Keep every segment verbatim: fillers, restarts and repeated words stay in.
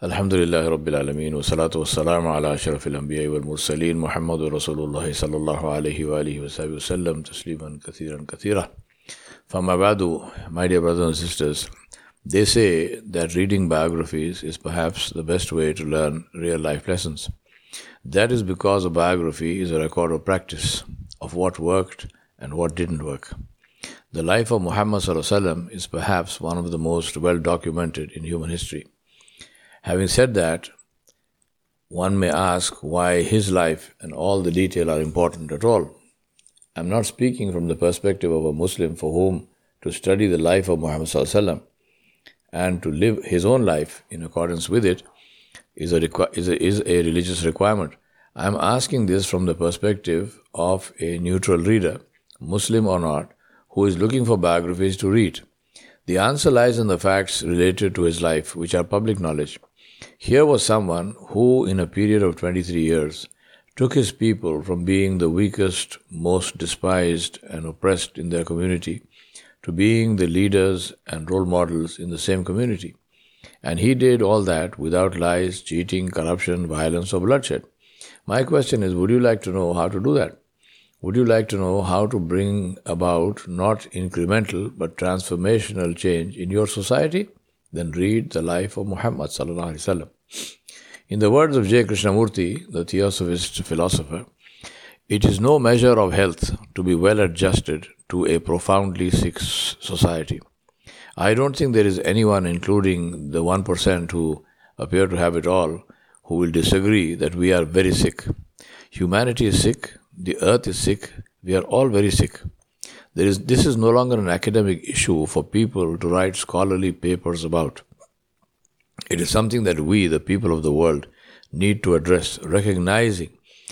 Alhamdulillah Rabbil Alameen wa salatu wa salamu ala ashrafil anbiya wal mursaleen Muhammadur Rasulullah sallallahu alayhi wa alihi wa sahbihi wa sallam tasliman kathiran kathira. Fama ba'du, my dear brothers and sisters, they say that reading biographies is perhaps the best way to learn real life lessons. That is because a biography is a record of practice, of what worked and what didn't work. The life of Muhammad sallallahu alaihi wasallam is perhaps one of the most well documented in human history. Having said that, one may ask why his life and all the detail are important at all. I am not speaking from the perspective of a Muslim for whom to study the life of Muhammad sallallahu alaihi wasallam and to live his own life in accordance with it is a, requ- is a, is a religious requirement. I am asking this from the perspective of a neutral reader, Muslim or not, who is looking for biographies to read. The answer lies in the facts related to his life, which are public knowledge. Here was someone who, in a period of twenty-three years, took his people from being the weakest, most despised and oppressed in their community to being the leaders and role models in the same community. And he did all that without lies, cheating, corruption, violence or bloodshed. My question is, would you like to know how to do that? Would you like to know how to bring about not incremental but transformational change in your society? Then read the life of Muhammad sallallahu alaihi wasallam. In the words of J. Krishnamurti, the theosophist philosopher, it is no measure of health to be well adjusted to a profoundly sick society. I don't think there is anyone, including the one percent who appear to have it all, who will disagree that we are very sick. Humanity is sick, the earth is sick, we are all very sick. There is, this is no longer an academic issue for people to write scholarly papers about. It is something that we, the people of the world, need to address, recognizing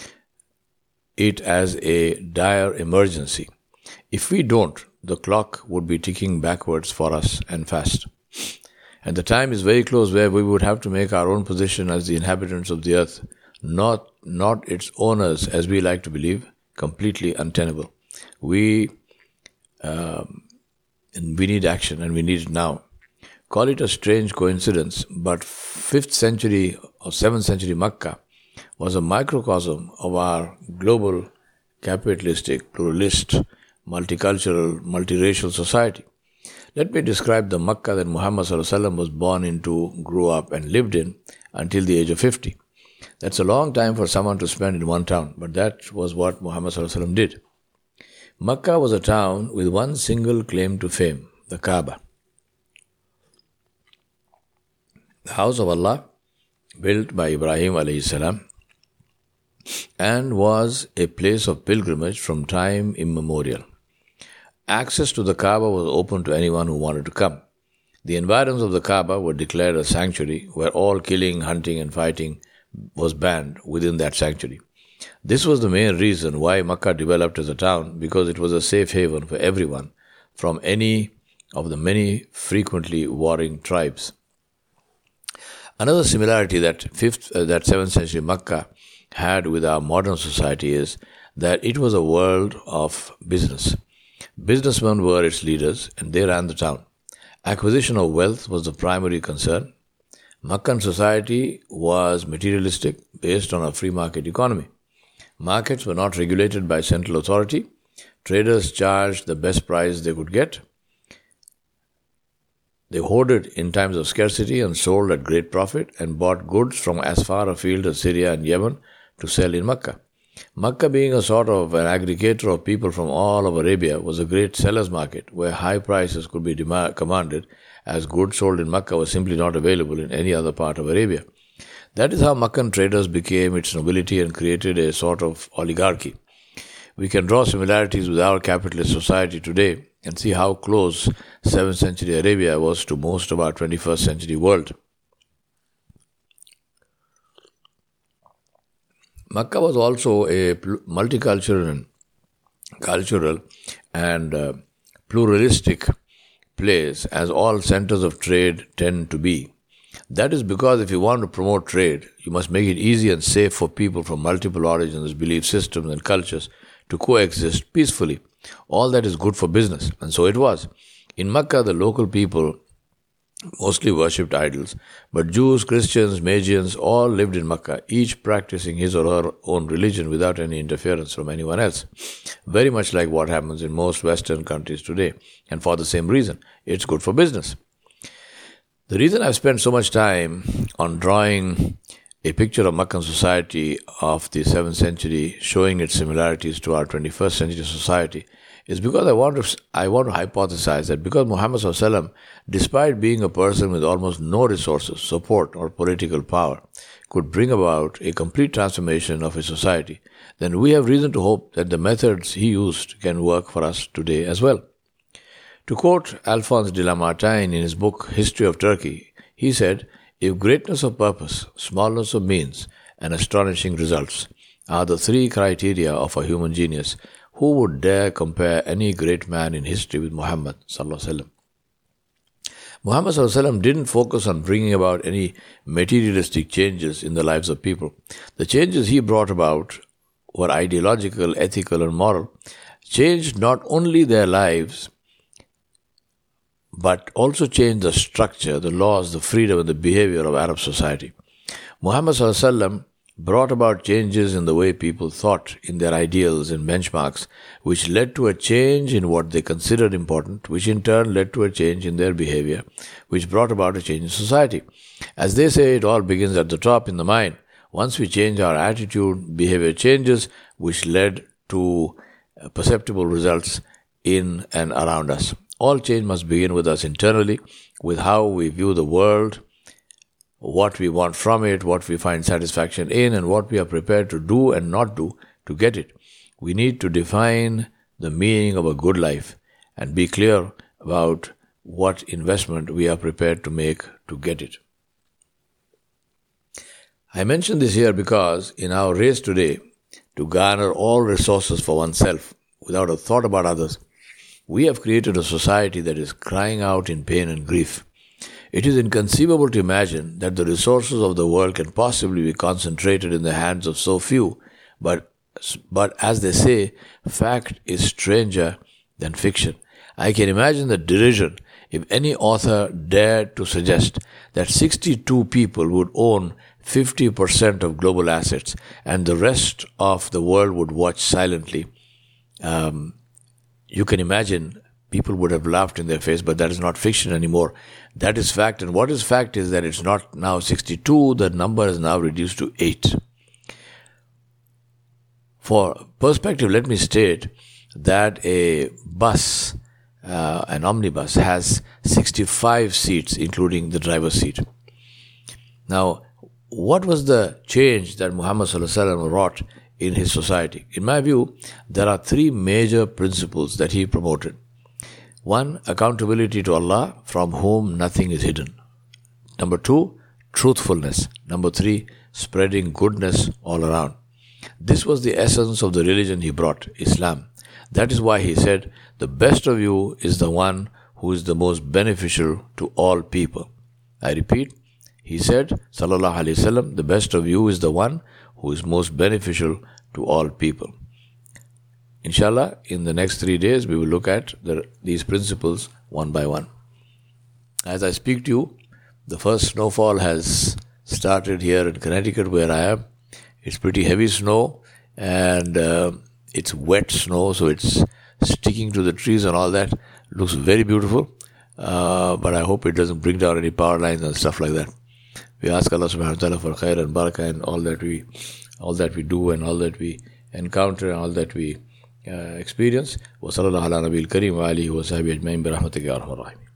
it as a dire emergency. If we don't, the clock would be ticking backwards for us and fast. And the time is very close where we would have to make our own position as the inhabitants of the earth, not, not its owners, as we like to believe, completely untenable. We Um, and we need action, and we need it now. Call it a strange coincidence, but fifth century or seventh century Makkah was a microcosm of our global capitalistic, pluralist, multicultural, multiracial society. Let me describe the Makkah that Muhammad sallallahu alaihi wasallam was born into, grew up and lived in until the age of fifty. That's a long time for someone to spend in one town, but that was what Muhammad sallallahu alaihi wasallam did. Makkah was a town with one single claim to fame, the Kaaba. The house of Allah, built by Ibrahim alayhi salam, and was a place of pilgrimage from time immemorial. Access to the Kaaba was open to anyone who wanted to come. The environs of the Kaaba were declared a sanctuary where all killing, hunting and fighting was banned within that sanctuary. This was the main reason why Makkah developed as a town, because it was a safe haven for everyone from any of the many frequently warring tribes. Another similarity that fifth, uh, that seventh century Makkah had with our modern society is that it was a world of business. Businessmen were its leaders and they ran the town. Acquisition of wealth was the primary concern. Meccan society was materialistic, based on a free market economy. Markets were not regulated by central authority. Traders charged the best price they could get. They hoarded in times of scarcity and sold at great profit and bought goods from as far afield as Syria and Yemen to sell in Mecca. Mecca, being a sort of an aggregator of people from all of Arabia, was a great seller's market where high prices could be demand- commanded, as goods sold in Mecca were simply not available in any other part of Arabia. That is how Meccan traders became its nobility and created a sort of oligarchy. We can draw similarities with our capitalist society today and see how close seventh century Arabia was to most of our twenty-first century world. Mecca was also a multicultural and cultural and uh, pluralistic place, as all centers of trade tend to be. That is because if you want to promote trade, you must make it easy and safe for people from multiple origins, belief systems and cultures to coexist peacefully. All that is good for business, and so it was. In Mecca, the local people mostly worshipped idols. But Jews, Christians, Magians all lived in Mecca, each practicing his or her own religion without any interference from anyone else. Very much like what happens in most Western countries today. And for the same reason, it's good for business. The reason I've spent so much time on drawing a picture of Meccan society of the seventh century, showing its similarities to our twenty-first century society, is because I want to I want to hypothesize that because Muhammad sallallahu alaihi wasallam, despite being a person with almost no resources, support, or political power, could bring about a complete transformation of his society, then we have reason to hope that the methods he used can work for us today as well. To quote Alphonse de Lamartine in his book History of Turkey, he said, "If greatness of purpose, smallness of means, and astonishing results are the three criteria of a human genius, who would dare compare any great man in history with Muhammad sallallahu alaihi wasallam?" Muhammad sallallahu alaihi wasallam didn't focus on bringing about any materialistic changes in the lives of people. The changes he brought about were ideological, ethical, and moral, changed not only their lives, but also changed the structure, the laws, the freedom, and the behavior of Arab society. Muhammad sallallahu alaihi wasallam brought about changes in the way people thought, in their ideals and benchmarks, which led to a change in what they considered important, which in turn led to a change in their behavior, which brought about a change in society. As they say, it all begins at the top, in the mind. Once we change our attitude, behavior changes, which led to perceptible results in and around us. All change must begin with us internally, with how we view the world, what we want from it, what we find satisfaction in, and what we are prepared to do and not do to get it. We need to define the meaning of a good life and be clear about what investment we are prepared to make to get it. I mention this here because in our race today to garner all resources for oneself without a thought about others, we have created a society that is crying out in pain and grief. It is inconceivable to imagine that the resources of the world can possibly be concentrated in the hands of so few, but, but as they say, fact is stranger than fiction. I can imagine the derision if any author dared to suggest that sixty-two people would own fifty percent of global assets and the rest of the world would watch silently. Um, you can imagine people would have laughed in their face, but that is not fiction anymore. That is fact. And what is fact is that it's not now sixty-two, the number is now reduced to eight. For perspective, let me state that a bus, uh, an omnibus, has sixty-five seats, including the driver's seat. Now, what was the change that Muhammad sallallahu alaihi wasallam wrought in his society? In my view, there are three major principles that he promoted. One, accountability to Allah, from whom nothing is hidden. Number two, truthfulness. Number three, spreading goodness all around. This was the essence of the religion he brought, Islam. That is why he said, the best of you is the one who is the most beneficial to all people. I repeat, he said, sallallahu alaihi wasallam, the best of you is the one who is most beneficial to all people. Inshallah, in the next three days, we will look at the, these principles one by one. As I speak to you, the first snowfall has started here in Connecticut where I am. It's pretty heavy snow and uh, it's wet snow, so it's sticking to the trees and all that. Looks very beautiful, uh, but I hope it doesn't bring down any power lines and stuff like that. We ask Allah subhanahu wa ta'ala for khair and barakah in all that we, all that we do and all that we encounter and all that we Uh, experience. Wa sallallahu ala nabiyil kareem wa alihi wa sahbihi ajma'in bi rahmatika ya arhamar rahimin.